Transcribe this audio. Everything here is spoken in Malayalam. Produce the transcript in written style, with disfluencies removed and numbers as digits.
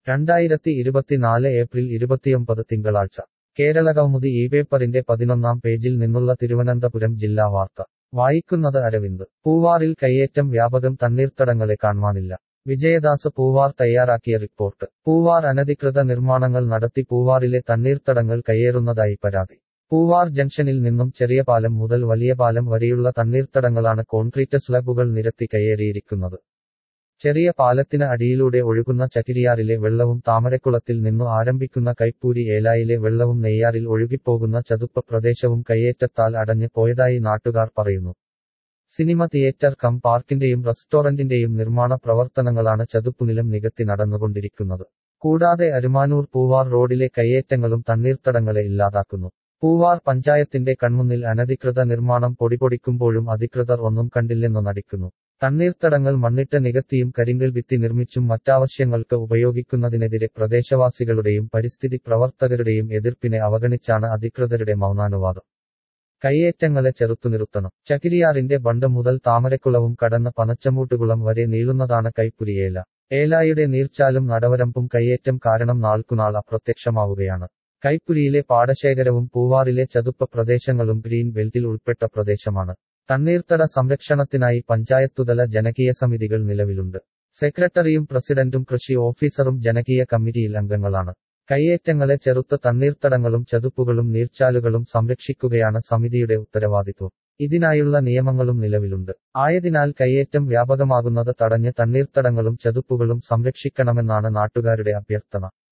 2024 ഏപ്രിൽ 29 തിങ്കളാഴ്ച കേരളകൗമുദി പേപ്പറിന്റെ 11-ാം പേജിൽ നിന്നുള്ള തിരുവനന്തപുരം ജില്ലാ വാർത്ത വായിക്കുന്നത് അരവിന്ദ്. പൂവാറിൽ കയ്യേറ്റം വ്യാപകം, തണ്ണീർത്തടങ്ങളെ കാൺവാനില്ല. വിജയദാസ് പൂവാർ തയ്യാറാക്കിയ റിപ്പോർട്ട്. പൂവാർ അനധികൃത നിർമ്മാണങ്ങൾ നടത്തി പൂവാറിലെ തണ്ണീർത്തടങ്ങൾ കയ്യേറുന്നതായി പരാതി. പൂവാർ ജംഗ്ഷനിൽ നിന്നും ചെറിയ പാലം മുതൽ വലിയ പാലം വരെയുള്ള തണ്ണീർത്തടങ്ങളാണ് കോൺക്രീറ്റ് സ്ലാബുകൾ നിരത്തി കയ്യേറിയിരിക്കുന്നത്. ചെറിയ പാലത്തിന് അടിയിലൂടെ ഒഴുകുന്ന ചകിരിയാറിലെ വെള്ളവും താമരക്കുളത്തിൽ നിന്നു ആരംഭിക്കുന്ന കൈപ്പൂരി ഏലായിലെ വെള്ളവും നെയ്യാറിൽ ഒഴുകിപ്പോകുന്ന ചതുപ്പ് പ്രദേശവും കയ്യേറ്റത്താൽ അടഞ്ഞ് പോയതായി നാട്ടുകാർ പറയുന്നു. സിനിമ തിയേറ്റർ കം പാർക്കിന്റെയും റെസ്റ്റോറന്റിന്റെയും നിർമ്മാണ പ്രവർത്തനങ്ങളാണ് ചതുപ്പുനിലം നികത്തി നടന്നുകൊണ്ടിരിക്കുന്നത്. കൂടാതെ അരുമാനൂർ പൂവാർ റോഡിലെ കയ്യേറ്റങ്ങളും തണ്ണീർത്തടങ്ങളെ ഇല്ലാതാക്കുന്നു. പൂവാർ പഞ്ചായത്തിന്റെ കൺമുന്നിൽ അനധികൃത നിർമ്മാണം പൊടിപൊടിക്കുമ്പോഴും അധികൃതർ ഒന്നും കണ്ടില്ലെന്നു നടിക്കുന്നു. തണ്ണീർത്തടങ്ങൾ മണ്ണിട്ട് നികത്തിയും കരിങ്കൽ ഭിത്തി നിർമ്മിച്ചും മറ്റാവശ്യങ്ങൾക്ക് ഉപയോഗിക്കുന്നതിനെതിരെ പ്രദേശവാസികളുടെയും പരിസ്ഥിതി പ്രവർത്തകരുടെയും എതിർപ്പിനെ അവഗണിച്ചാണ് അധികൃതരുടെ മൗനാനുവാദം. കയ്യേറ്റങ്ങളെ ചെറുത്തുനിർത്തണം. ചകിരിയാറിന്റെ ബണ്ട് മുതൽ താമരക്കുളവും കടന്ന് പനച്ചമൂട്ടുകുളം വരെ നീളുന്നതാണ് കൈപ്പുരി ഏല. ഏലായുടെ നീർച്ചാലും നടവരമ്പും കയ്യേറ്റം കാരണം നാൾക്കുനാൾ അപ്രത്യക്ഷമാവുകയാണ്. കൈപ്പുരിയിലെ പാടശേഖരവും പൂവാറിലെ ചതുപ്പ് പ്രദേശങ്ങളും ഗ്രീൻ ബെൽറ്റിൽ ഉൾപ്പെട്ട പ്രദേശമാണ്. തണ്ണീർത്തട സംരക്ഷണത്തിനായി പഞ്ചായത്തുതല ജനകീയ സമിതികൾ നിലവിലുണ്ട്. സെക്രട്ടറിയും പ്രസിഡന്റും കൃഷി ഓഫീസറും ജനകീയ കമ്മിറ്റിയിൽ അംഗങ്ങളാണ്. കയ്യേറ്റങ്ങളെ ചെറുത്ത് തണ്ണീർത്തടങ്ങളും ചതുപ്പുകളും നീർച്ചാലുകളും സംരക്ഷിക്കുകയാണ് സമിതിയുടെ ഉത്തരവാദിത്വം. ഇതിനായുള്ള നിയമങ്ങളും നിലവിലുണ്ട്. ആയതിനാൽ കയ്യേറ്റം വ്യാപകമാകുന്നത് തടഞ്ഞ് തണ്ണീർത്തടങ്ങളും ചതുപ്പുകളും സംരക്ഷിക്കണമെന്നാണ് നാട്ടുകാരുടെ അഭ്യർത്ഥന.